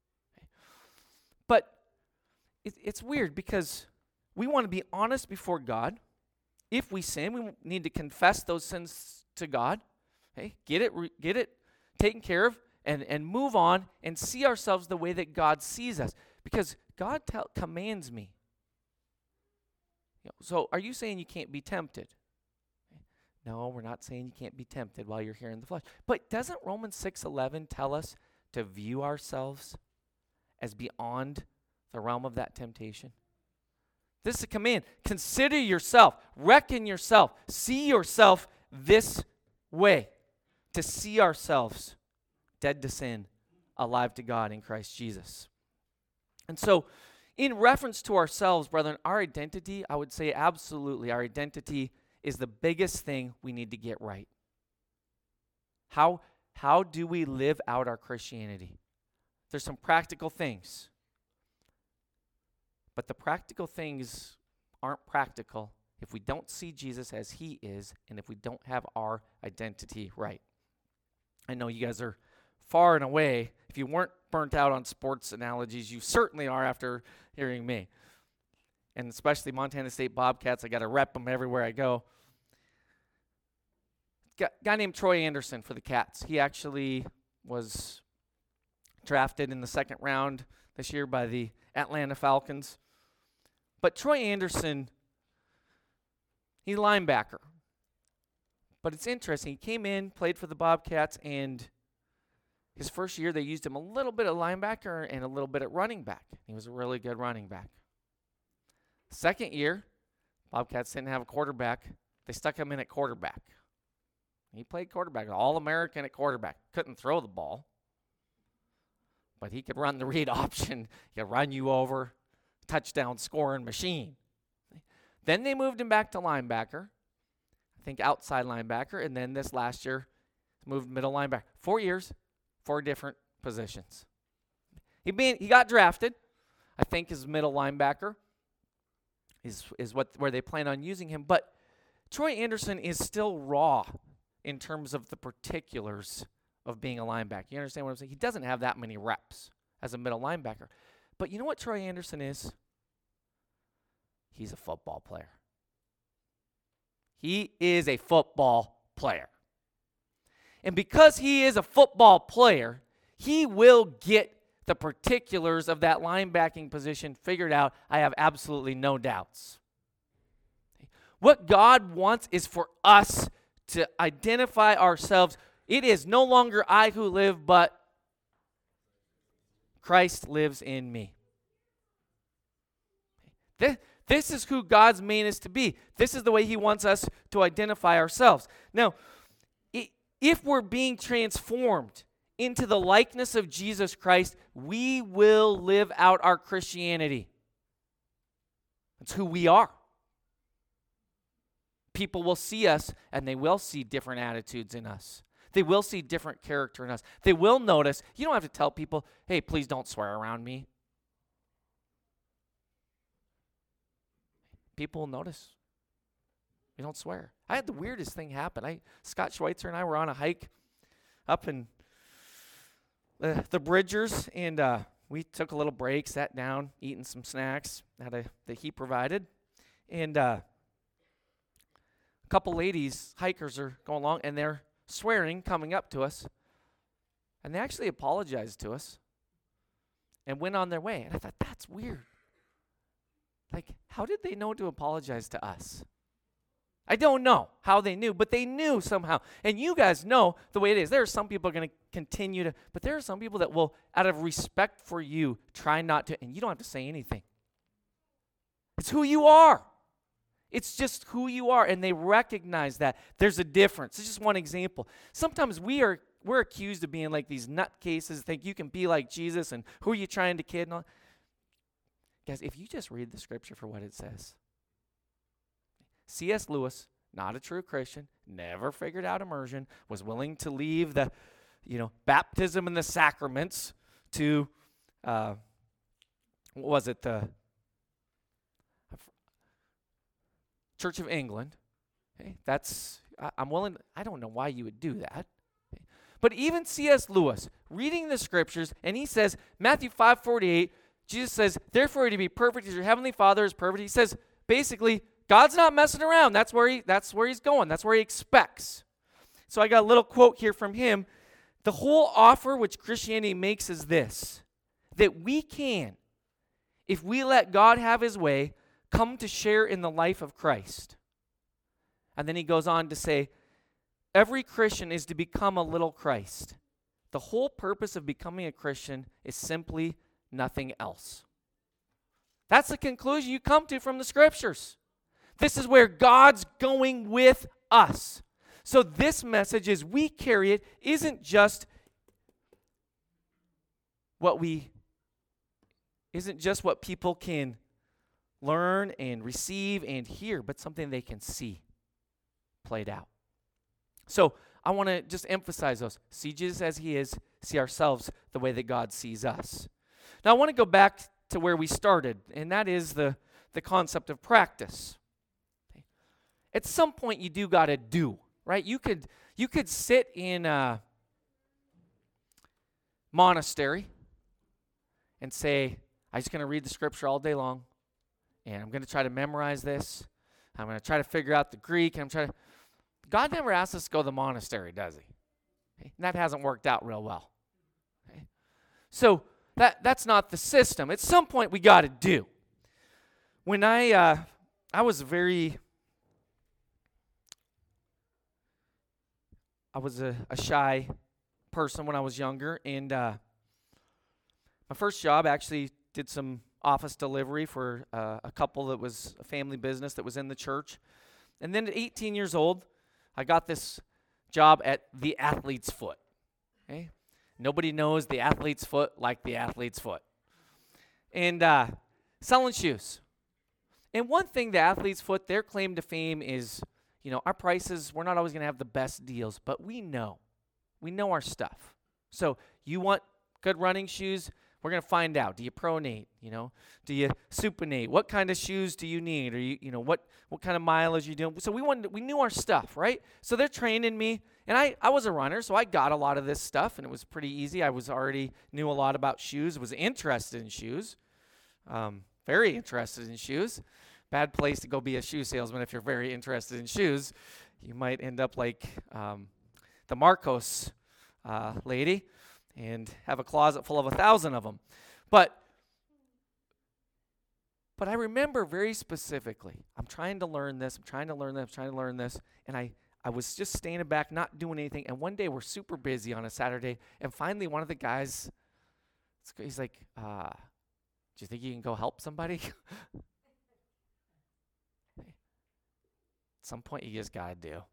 But it, it's weird because we want to be honest before God. If we sin, we need to confess those sins to God. Okay? Get it, re- get it taken care of, and, and move on and see ourselves the way that God sees us. Because God tell, commands me. You know, so are you saying you can't be tempted? No, we're not saying you can't be tempted while you're here in the flesh. But doesn't Romans six eleven tell us to view ourselves as beyond the realm of that temptation? This is a command. Consider yourself. Reckon yourself. See yourself this way. To see ourselves dead to sin, alive to God in Christ Jesus. And so, in reference to ourselves, brethren, our identity, I would say absolutely, our identity is the biggest thing we need to get right. How, how do we live out our Christianity? There's some practical things. But the practical things aren't practical if we don't see Jesus as he is and if we don't have our identity right. I know you guys are far and away. If you weren't burnt out on sports analogies, you certainly are after hearing me. And especially Montana State Bobcats, I got to rep them everywhere I go. A guy named Troy Anderson for the Cats. He actually was drafted in the second round this year by the Atlanta Falcons. But Troy Anderson, he's a linebacker. But it's interesting. He came in, played for the Bobcats, and his first year they used him a little bit at linebacker and a little bit at running back. He was a really good running back. Second year, Bobcats didn't have a quarterback. They stuck him in at quarterback. He played quarterback, All-American at quarterback. Couldn't throw the ball, but he could run the read option. He could run you over. Touchdown scoring machine. Then they moved him back to linebacker. I think outside linebacker. And then this last year, moved middle linebacker. Four years, four different positions. He being, he got drafted. I think his middle linebacker is, is what where they plan on using him. But Troy Anderson is still raw in terms of the particulars of being a linebacker. You understand what I'm saying? He doesn't have that many reps as a middle linebacker. But you know what Troy Anderson is? He's a football player. He is a football player. And because he is a football player, he will get the particulars of that linebacking position figured out. I have absolutely no doubts. What God wants is for us to identify ourselves. It is no longer I who live, but Christ lives in me. This, this is who God's made us to be. This is the way he wants us to identify ourselves. Now, if we're being transformed into the likeness of Jesus Christ, we will live out our Christianity. That's who we are. People will see us, and they will see different attitudes in us. They will see different character in us. They will notice. You don't have to tell people, hey, please don't swear around me. People will notice. We don't swear. I had the weirdest thing happen. I Scott Schweitzer and I were on a hike up in the, the Bridgers, and uh, we took a little break, sat down, eating some snacks that, I, that he provided. And uh, a couple ladies, hikers, are going along, and they're swearing, coming up to us. And they actually apologized to us and went on their way. And I thought, that's weird. Like, how did they know to apologize to us? I don't know how they knew, but they knew somehow. And you guys know the way it is. There are some people going to continue to, but there are some people that will, out of respect for you, try not to, and you don't have to say anything. It's who you are. It's just who you are, and they recognize that. There's a difference. It's just one example. Sometimes we are, we're accused of being like these nutcases, think you can be like Jesus, and who are you trying to kid and all. Guys, if you just read the scripture for what it says, C S. Lewis, not a true Christian, never figured out immersion, was willing to leave the, you know, baptism and the sacraments to, uh, what was it, the Church of England. Okay, that's, I, I'm willing, I don't know why you would do that. Okay. But even C S. Lewis, reading the scriptures, and he says, Matthew five forty-eight, Jesus says, therefore to be perfect as your heavenly Father is perfect. He says, basically, God's not messing around. That's where he, that's where he's going. That's where he expects. So I got a little quote here from him. The whole offer which Christianity makes is this, that we can, if we let God have his way, come to share in the life of Christ. And then he goes on to say, every Christian is to become a little Christ. The whole purpose of becoming a Christian is simply nothing else. That's the conclusion you come to from the scriptures. This is where God's going with us. So this message, as we carry it, isn't just what we, isn't just what people can learn and receive and hear, but something they can see played out. So I want to just emphasize those. See Jesus as he is, see ourselves the way that God sees us. Now I want to go back to where we started, and that is the, the concept of practice. Okay. At some point you do got to do, right? You could, you could sit in a monastery and say, I'm just going to read the scripture all day long, and I'm going to try to memorize this. I'm going to try to figure out the Greek, and I'm trying to... God never asks us to go to the monastery, does he? Okay? And that hasn't worked out real well. Okay? So that that's not the system. At some point, we got to do. When I uh, I was very... I was a, a shy person when I was younger, and uh, my first job actually did some office delivery for uh, a couple that was a family business that was in the church. And then at eighteen years old, I got this job at the Athlete's Foot. Okay? Nobody knows the Athlete's Foot like the Athlete's Foot. And uh, selling shoes. And one thing the Athlete's Foot, their claim to fame is, you know, our prices, we're not always going to have the best deals, but we know. We know our stuff. So you want good running shoes? We're going to find out. Do you pronate? You know, do you supinate? What kind of shoes do you need? Or you, you know, what what kind of mileage are you doing? So we wanted, we knew our stuff, right? So they're training me, and I I was a runner, so I got a lot of this stuff, and it was pretty easy. I was already knew a lot about shoes. Was interested in shoes, um, very interested in shoes. Bad place to go be a shoe salesman if you're very interested in shoes. You might end up like um, the Marcos uh, lady, and have a closet full of a thousand of them. But but I remember very specifically, I'm trying to learn this, I'm trying to learn this, I'm trying to learn this, and I, I was just standing back, not doing anything, and one day we're super busy on a Saturday, and finally one of the guys, he's like, uh, do you think you can go help somebody? At some point you just got to do. At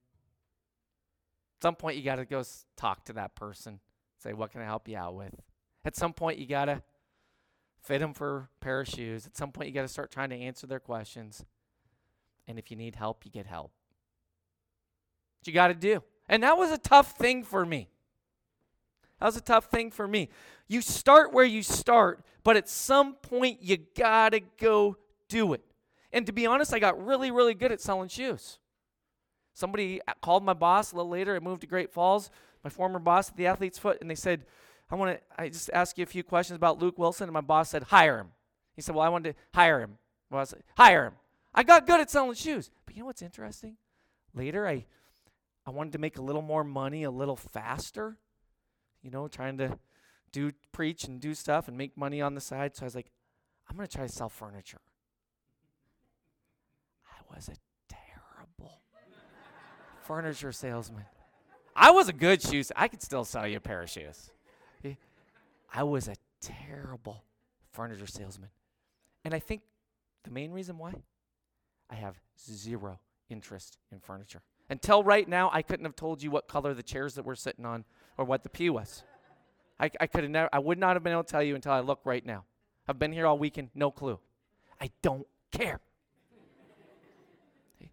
some point you got to go s- talk to that person. Say, what can I help you out with? At some point, you got to fit them for a pair of shoes. At some point, you got to start trying to answer their questions. And if you need help, you get help. What you got to do. And that was a tough thing for me. That was a tough thing for me. You start where you start, but at some point, you got to go do it. And to be honest, I got really, really good at selling shoes. Somebody called my boss a little later. I moved to Great Falls. My former boss at the Athlete's Foot, and they said, I want to I just ask you a few questions about Luke Wilson, and my boss said, hire him. He said, well, I wanted to hire him. Well, I said, hire him. I got good at selling shoes. But you know what's interesting? Later, I I wanted to make a little more money a little faster, you know, trying to do preach and do stuff and make money on the side. So I was like, I'm going to try to sell furniture. I was a terrible furniture salesman. I was a good shoe. I could still sell you a pair of shoes. I was a terrible furniture salesman. And I think the main reason why, I have zero interest in furniture. Until right now, I couldn't have told you what color the chairs that we're sitting on or what the pew was. I, I could have never, I would not have been able to tell you until I look right now. I've been here all weekend, no clue. I don't care.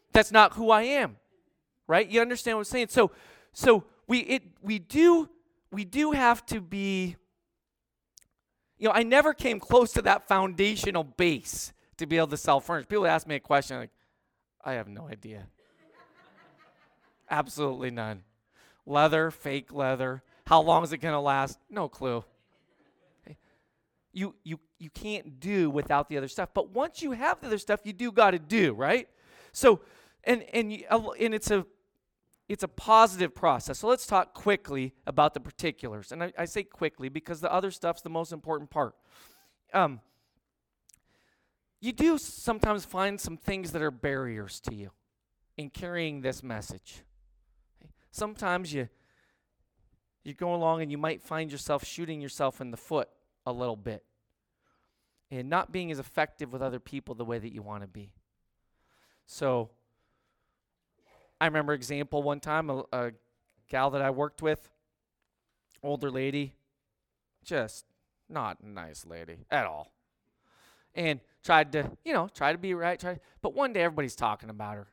That's not who I am. Right? You understand what I'm saying? So so we it we do we do have to be, you know, I never came close to that foundational base to be able to self-furnish. People ask me a question, like, I have no idea. Absolutely none. Leather, fake leather. How long is it going to last? No clue. Okay. You you you can't do without the other stuff. But once you have the other stuff, you do got to do, right? So, and and you, and it's a it's a positive process. So let's talk quickly about the particulars. And I, I say quickly because the other stuff's the most important part. Um, you do sometimes find some things that are barriers to you in carrying this message. Okay. Sometimes you you go along and you might find yourself shooting yourself in the foot a little bit and not being as effective with other people the way that you want to be. So I remember example one time, a, a gal that I worked with, older lady, just not a nice lady at all. And tried to, you know, try to be right, try, but one day everybody's talking about her.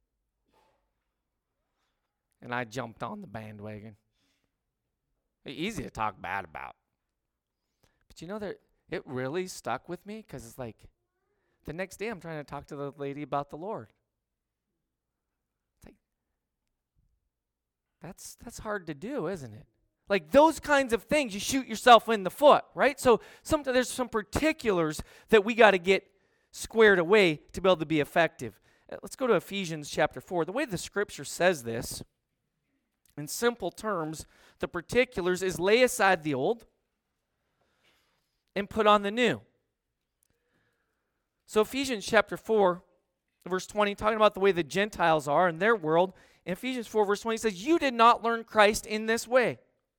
And I jumped on the bandwagon. Easy to talk bad about. But you know that it really stuck with me because it's like the next day I'm trying to talk to the lady about the Lord. It's like, that's that's hard to do, isn't it? Like those kinds of things, you shoot yourself in the foot, right? So some, there's some particulars that we got to get squared away to be able to be effective. Uh, let's go to Ephesians chapter four. The way the scripture says this, in simple terms, the particulars is lay aside the old and put on the new. So Ephesians chapter four, verse twenty, talking about the way the Gentiles are in their world. In Ephesians four, verse twenty says, you did not learn Christ in this way,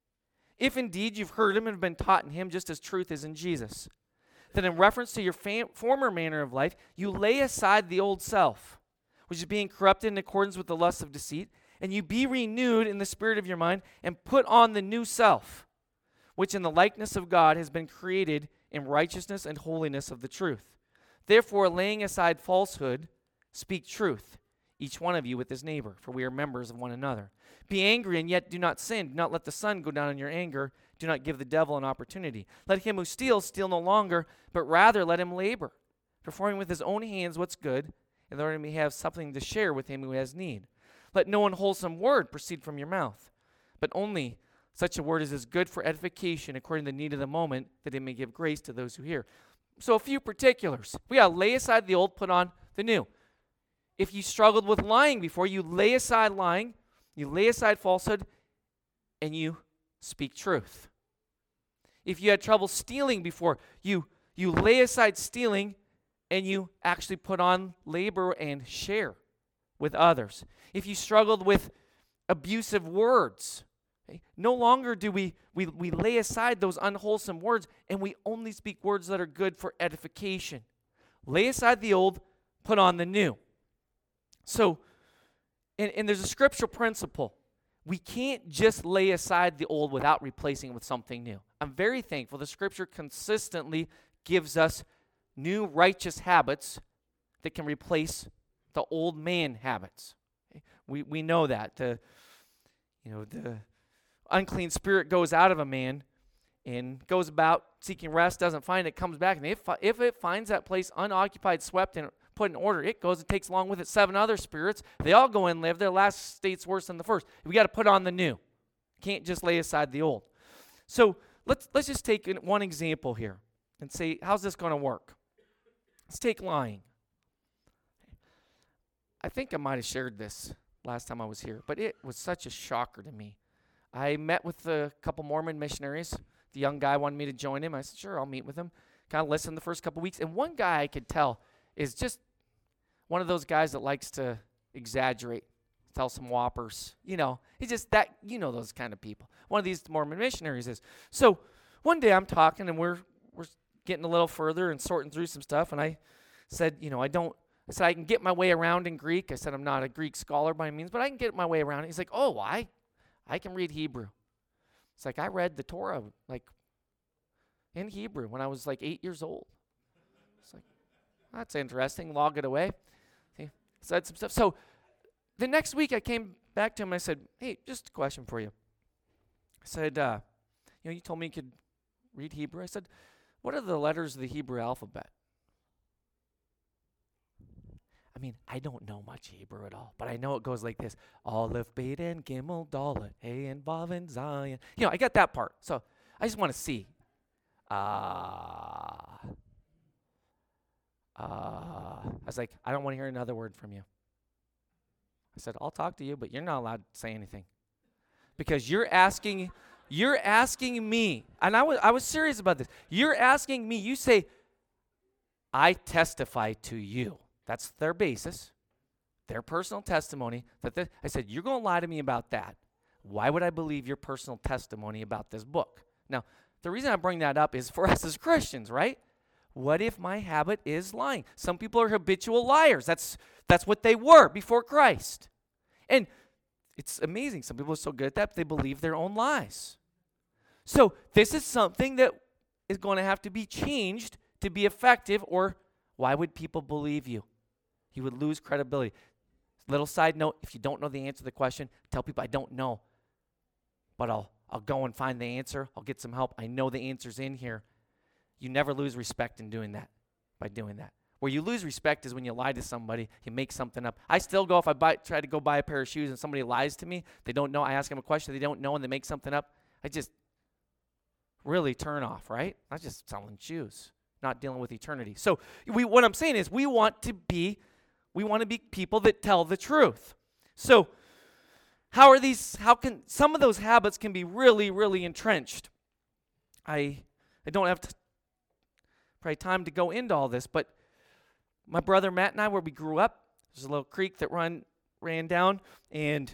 if indeed you've heard him and been taught in him just as truth is in Jesus. That in reference to your fam- former manner of life, you lay aside the old self, which is being corrupted in accordance with the lusts of deceit, and you be renewed in the spirit of your mind, and put on the new self, which in the likeness of God has been created in righteousness and holiness of the truth. Therefore, laying aside falsehood, speak truth, each one of you with his neighbor, for we are members of one another. Be angry, and yet do not sin. Do not let the sun go down in your anger. Do not give the devil an opportunity. Let him who steals steal no longer, but rather let him labor, performing with his own hands what's good, in order he may have something to share with him who has need. Let no unwholesome word proceed from your mouth, but only such a word as is good for edification according to the need of the moment, that it may give grace to those who hear. So a few particulars. We got to lay aside the old, put on the new. If you struggled with lying before, you lay aside lying, you lay aside falsehood, and you speak truth. If you had trouble stealing before, you, you lay aside stealing, and you actually put on labor and share with others. If you struggled with abusive words, okay, no longer do we, we, we lay aside those unwholesome words, and we only speak words that are good for edification. Lay aside the old, put on the new. So, and, and there's a scriptural principle. We can't just lay aside the old without replacing it with something new. I'm very thankful the scripture consistently gives us new righteous habits that can replace the old man habits. Okay? We we know that. The, you know, the unclean spirit goes out of a man and goes about seeking rest, doesn't find it, comes back, and if, if it finds that place unoccupied, swept, and put in order, it goes and takes along with it seven other spirits. They all go and live. Their last state's worse than the first. We got to put on the new. Can't just lay aside the old. So let's let's just take one example here and say, how's this going to work? Let's take lying. I think I might have shared this last time I was here, but it was such a shocker to me. I met with a couple Mormon missionaries. The young guy wanted me to join him. I said, sure, I'll meet with him. Kind of listened the first couple weeks. And one guy I could tell is just one of those guys that likes to exaggerate, tell some whoppers. You know, he's just that, you know those kind of people. One of these Mormon missionaries is. So one day I'm talking, and we're we're getting a little further and sorting through some stuff, and I said, you know, I don't, I said, I can get my way around in Greek. I said, I'm not a Greek scholar by any means, but I can get my way around. He's like, oh, I, I can read Hebrew. It's like, I read the Torah, like, in Hebrew when I was like eight years old. It's like, that's interesting. Log it away. See? said some stuff. So the next week I came back to him and I said, hey, just a question for you. I said, uh, you know, you told me you could read Hebrew. I said, what are the letters of the Hebrew alphabet? I mean, I don't know much Hebrew at all, but I know it goes like this. Aleph, Bet, and Gimel, Dalet, Hey, and Vav, and Zion. You know, I got that part. So I just want to see. Ah. Uh, uh, I was like, I don't want to hear another word from you. I said, I'll talk to you, but you're not allowed to say anything. Because you're asking, you're asking me, and I was I was serious about this. You're asking me, you say, I testify to you. That's their basis, their personal testimony. That the, I said, you're going to lie to me about that. Why would I believe your personal testimony about this book? Now, the reason I bring that up is for us as Christians, right? What if my habit is lying? Some people are habitual liars. That's that's what they were before Christ. And it's amazing. Some people are so good at that, they believe their own lies. So this is something that is going to have to be changed to be effective, or why would people believe you? You would lose credibility. Little side note, if you don't know the answer to the question, tell people I don't know. But I'll I'll go and find the answer. I'll get some help. I know the answer's in here. You never lose respect in doing that, by doing that. Where you lose respect is when you lie to somebody, you make something up. I still go, if I buy, try to go buy a pair of shoes and somebody lies to me, they don't know, I ask them a question, they don't know, and they make something up, I just really turn off, right? I'm just selling shoes, not dealing with eternity. So we, what I'm saying is we want to be, we want to be people that tell the truth. So how are these, how can, some of those habits can be really, really entrenched. I, I don't have to, probably time to go into all this, but my brother Matt and I, where we grew up, there's a little creek that run ran down, and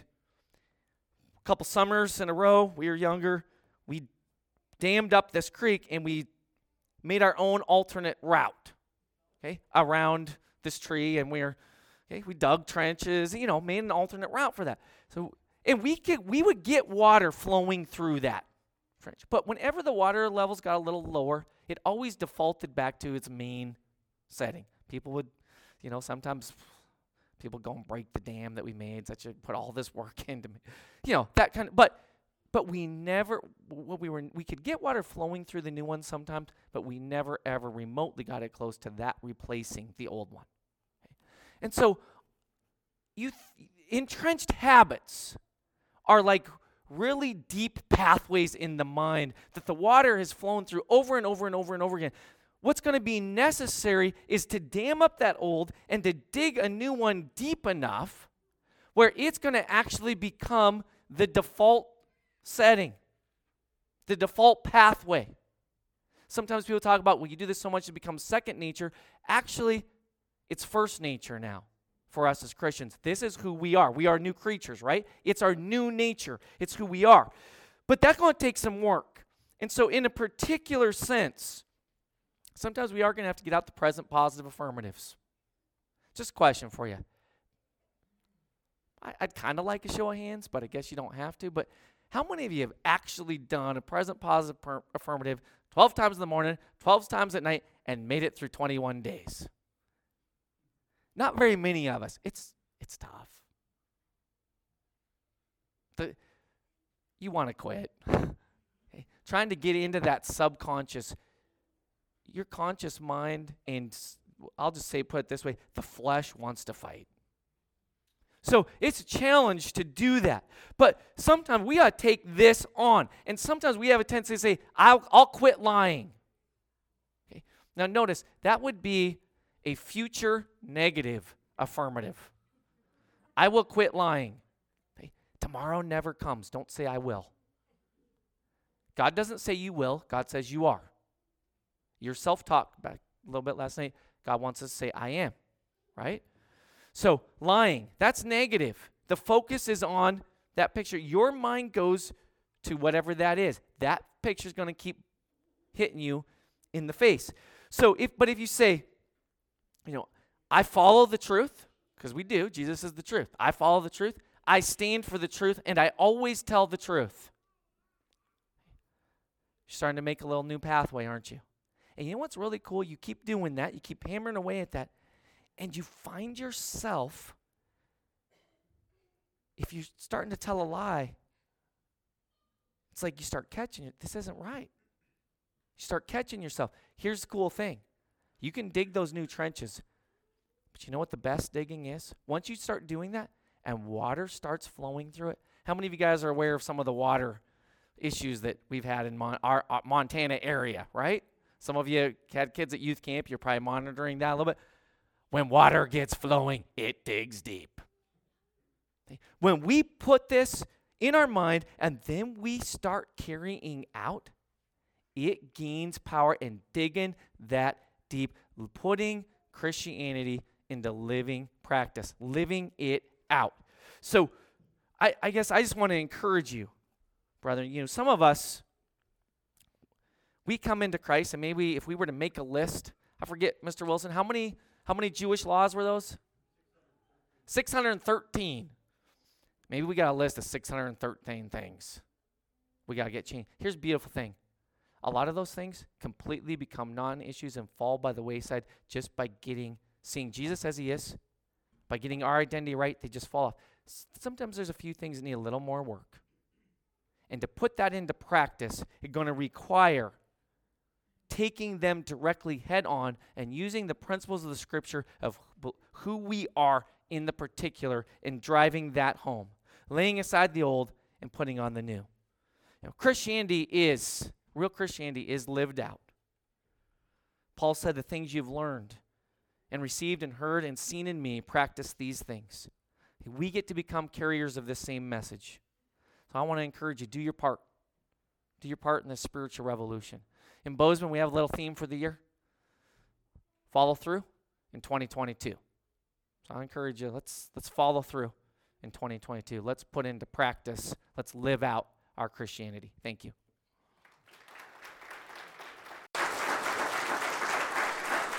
a couple summers in a row, we were younger, we dammed up this creek, and we made our own alternate route, okay, around this tree, and we were, okay, we dug trenches, you know, made an alternate route for that. So, and we could, we would get water flowing through that trench, but whenever the water levels got a little lower, it always defaulted back to its main setting. People would, you know, sometimes people go and break the dam that we made, such a put all this work into, you know, that kind of. But, but we never, what we were, we could get water flowing through the new one sometimes, but we never ever remotely got it close to that replacing the old one. Okay? And so, you th- entrenched habits are like really deep pathways in the mind that the water has flown through over and over and over and over again. What's going to be necessary is to dam up that old and to dig a new one deep enough where it's going to actually become the default setting, the default pathway. Sometimes people talk about, well, you do this so much it becomes second nature. Actually, it's first nature now. For us as Christians, this is who we are. We are new creatures, right? It's our new nature. It's who we are. But that's going to take some work. And so in a particular sense, sometimes we are going to have to get out the present positive affirmatives. Just a question for you. I, I'd kind of like a show of hands, but I guess you don't have to. But how many of you have actually done a present positive per- affirmative twelve times in the morning, twelve times at night, and made it through twenty-one days? Not very many of us. It's it's tough. The, you want to quit. Okay? Trying to get into that subconscious, your conscious mind, and I'll just say, put it this way, the flesh wants to fight. So it's a challenge to do that. But sometimes we got to take this on. And sometimes we have a tendency to say, I'll, I'll quit lying. Okay? Now notice, that would be a future negative affirmative. I will quit lying. Okay? Tomorrow never comes. Don't say I will. God doesn't say you will. God says you are. Your self-talk back a little bit last night, God wants us to say I am. Right? So lying, that's negative. The focus is on that picture. Your mind goes to whatever that is. That picture is going to keep hitting you in the face. So if, but if you say, you know, I follow the truth, because we do. Jesus is the truth. I follow the truth. I stand for the truth, and I always tell the truth. You're starting to make a little new pathway, aren't you? And you know what's really cool? You keep doing that. You keep hammering away at that. And you find yourself, if you're starting to tell a lie, it's like you start catching it. This isn't right. You start catching yourself. Here's the cool thing. You can dig those new trenches. But you know what the best digging is? Once you start doing that and water starts flowing through it. How many of you guys are aware of some of the water issues that we've had in Mon- our, our Montana area, right? Some of you had kids at youth camp. You're probably monitoring that a little bit. When water gets flowing, it digs deep. When we put this in our mind and then we start carrying out, it gains power in digging that deep, putting Christianity into living practice, living it out. So I, I guess I just want to encourage you, brother. You know, some of us, we come into Christ, and maybe if we were to make a list, I forget, Mister Wilson, how many how many Jewish laws were those? six hundred thirteen. Maybe we got a list of six hundred thirteen things we got to get changed. Here's the beautiful thing. A lot of those things completely become non-issues and fall by the wayside just by getting, seeing Jesus as he is, by getting our identity right, they just fall off. S- sometimes there's a few things that need a little more work. And to put that into practice, it's going to require taking them directly head on and using the principles of the scripture of who we are in the particular and driving that home, laying aside the old and putting on the new. You know, Christianity is, real Christianity is lived out. Paul said, the things you've learned and received and heard and seen in me, practice these things. We get to become carriers of this same message. So I want to encourage you, do your part. Do your part in this spiritual revolution. In Bozeman, we have a little theme for the year. Follow through in twenty twenty-two. So I encourage you, let's let's follow through in twenty twenty-two. Let's put into practice, let's live out our Christianity. Thank you.